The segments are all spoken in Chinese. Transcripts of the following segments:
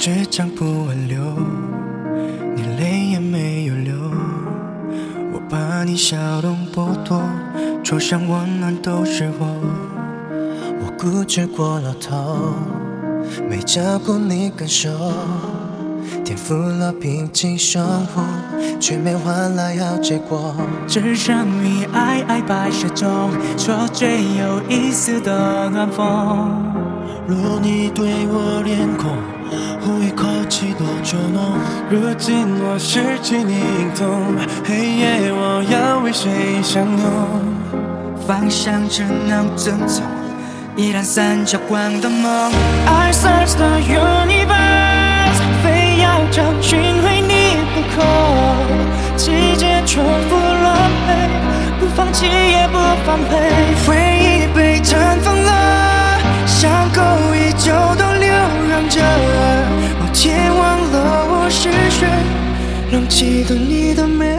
倔强不挽留，你泪也没有流，我把你笑容剥夺，桌上温暖都是我。我固执过了头，没照顾你感受，颠覆了平静生活，却没换来好结果。 置身于皑皑白雪中，说最有意思的暖风。 若你对我脸红，呼一口气多久浓？如今我失去你影踪，黑夜我要为谁相拥？ 方向只能遵从，依然三角光的梦。I search the universe， 非要找寻回你不可。季节重复轮回，不放弃也不放飞。回忆被尘封了，伤口依旧都流淌着。我前忘了我是谁，仍记得你的美。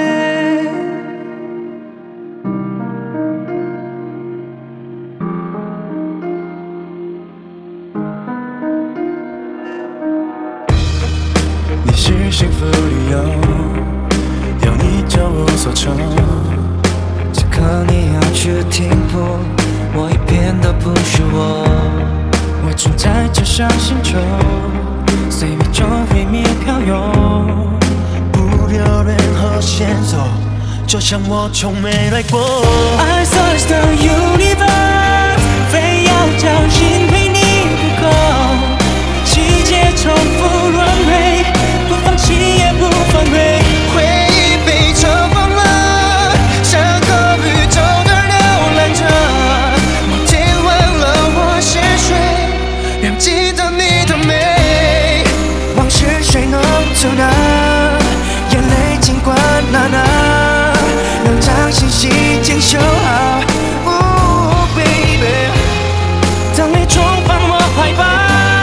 你是幸福理由，有你就无所求。 此刻你要去停泊，我一片都不是我。我存在这上星球，岁月中毁灭飘游， 不留任何线索，就像我从没来过。 I search the universe， 非要找寻回你不可。季节重复轮回，不放弃也不反悔。 回忆被尘封了，像个宇宙的流浪者。我填完了我是谁，仍记得你的美。 往事谁能阻挡？眼泪尽管拿拿，能将心细坚修好。Oh baby， 当你重返我怀抱。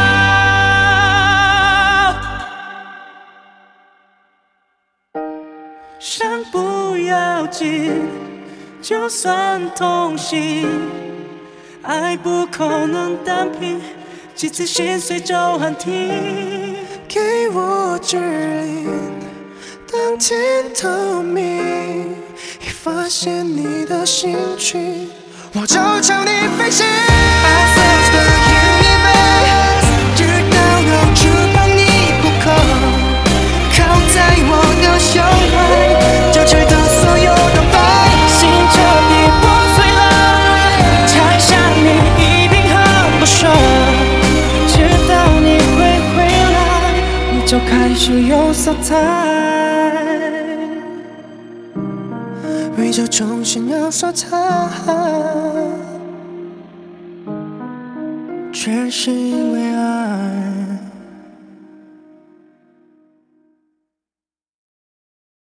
伤不要紧，就算痛心，爱不可能单凭几次心碎就喊停。 给我指引，当天透明，一发现你的心情，我就朝你飞行。I search the universe， 直到能触碰你不可，靠在我的胸怀，交织的所有的爱，心彻底破碎了，拆下你一定很不舍，直到你会回来，你就开始有色彩。 宇宙重新有色彩， 全是因为爱。